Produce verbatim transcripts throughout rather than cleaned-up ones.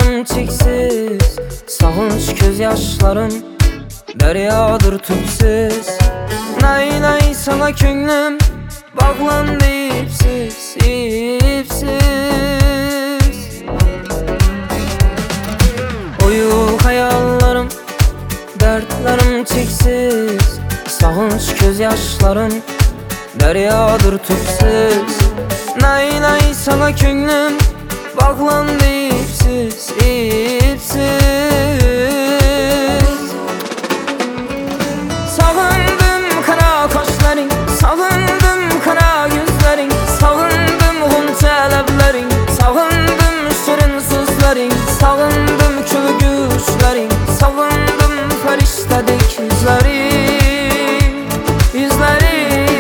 Dertlerim çeksiz, sağınç gözyaşlarım deryadır tüpsüz. Nay nay sana könlüm bağlandı ipsiz, ipsiz. Oyuk hayallerim, dertlerim çeksiz, sağınç gözyaşlarım deryadır tüpsüz. Nay nay sana könlüm bağlandı ipsiz, ipsiz. Sağındım kara kaşların, sağındım kara yüzlerin, sağındım ğunca ləblərin, sağındım şirin sözlerin, sağındım kül güşlerin, sağındım fəriştədik yüzlerin, yüzlerin.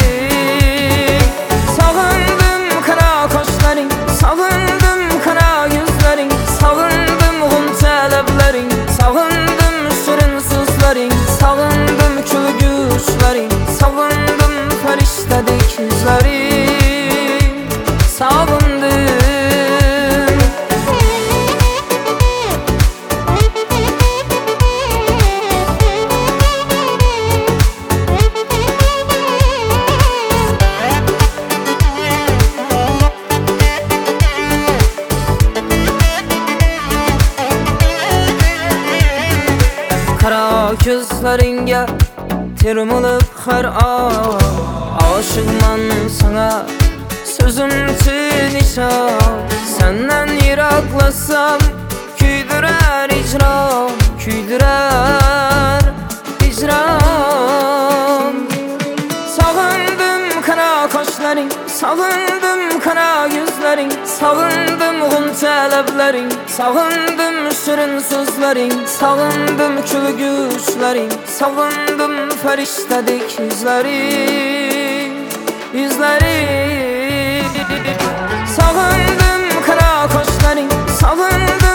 Sağındım kara kaşların, sağındım kara yüzlerin, sağındım ğunca ləblərin, sağındım şirin sözlerin, sağındım kül güşlerin, sağındım fəriştədik yüzlerin, sağındım. Kara gözleringe termılıp her an, aşığman sana sözüm için nişan. Senden yiraklasam küydürer icram, küydürer icram. Sağındım kara kaşların, sağındım kara yüzlerin, sağındım ğunca ləblərin, sağındım şirin sözlerin, sağındım kül güşlerin, sağındım fəriştədik yüzlerin, yüzlerin. Sağındım kara kaşların, sağındım